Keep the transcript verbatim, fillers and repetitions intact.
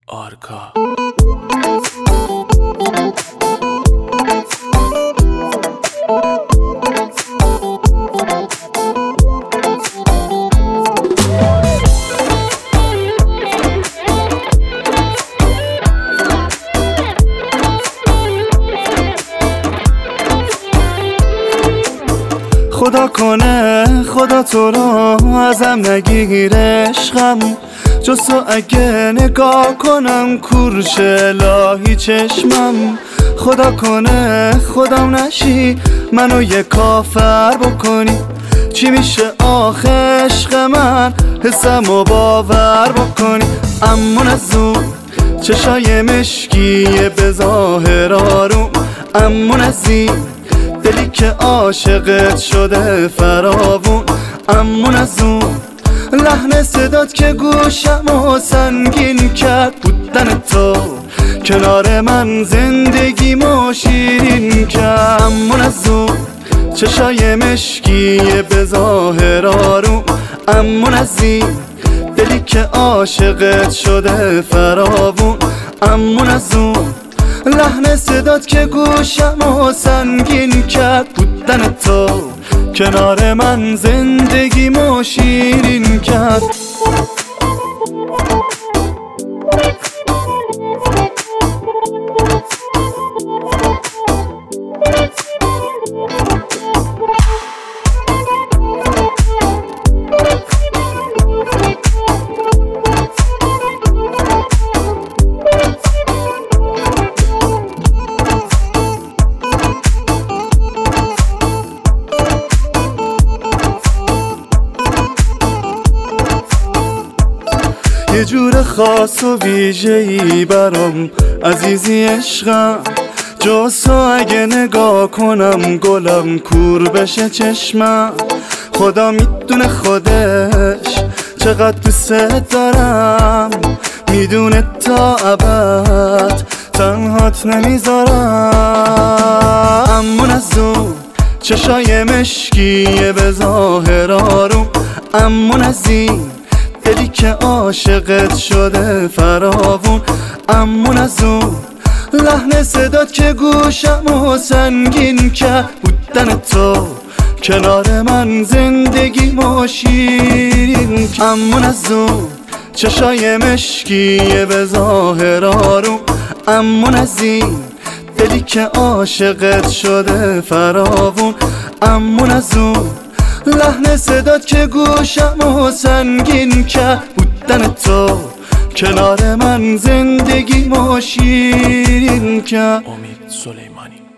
آرکا. خدا کنه خدا تو رو ازم نگیره عشقم، جز تو اگه نگاه کنم کورش الهی چشمم. خدا کنه خودم نشی منو یه کافر بکنی، چی میشه آخه عشق من حسمو باور بکنی. اما نزون چشای مشکیه به ظاهر آروم، اما نزین دلی که عاشقت شده فراوون. اما نزون لحن صدات که گوشمو سنگین کرد، بودن تو کنار من زندگیمو شیرین کرد. اما نزون چشای مشکیه به ظاهر آروم، اما نزین دلی که عاشقت شده فراوون. اما نزون لحن صدات که گوشمو سنگین کرد، بودن تو کنار من زندگیمو شیرین کرد. یه جور خاص و ویژه‌ای برام عزیزی عشقم، جز تو اگه نگاه کنم گلم کور بشه چشمم. خدا میدونه خودش چقدر دوست دارم، میدونه تا ابد تنهات نمیذارم. اما نزون چشای مشکیه به ظاهر آروم، اما نزین دلی که عاشقت شده فراوون. اما نزون لحن صدات که گوشمو سنگین کرد، بودن تو کنار من زندگیمو شیرین کرد. اما نزون چشای مشکیه به ظاهر آروم، اما نزین دلی که عاشقت شده فراوون. اما نزون لحن صدات که گوشمو سنگین کرد، بودن تو کنار من زندگیمو شیرین کرد. امید سلیمانی.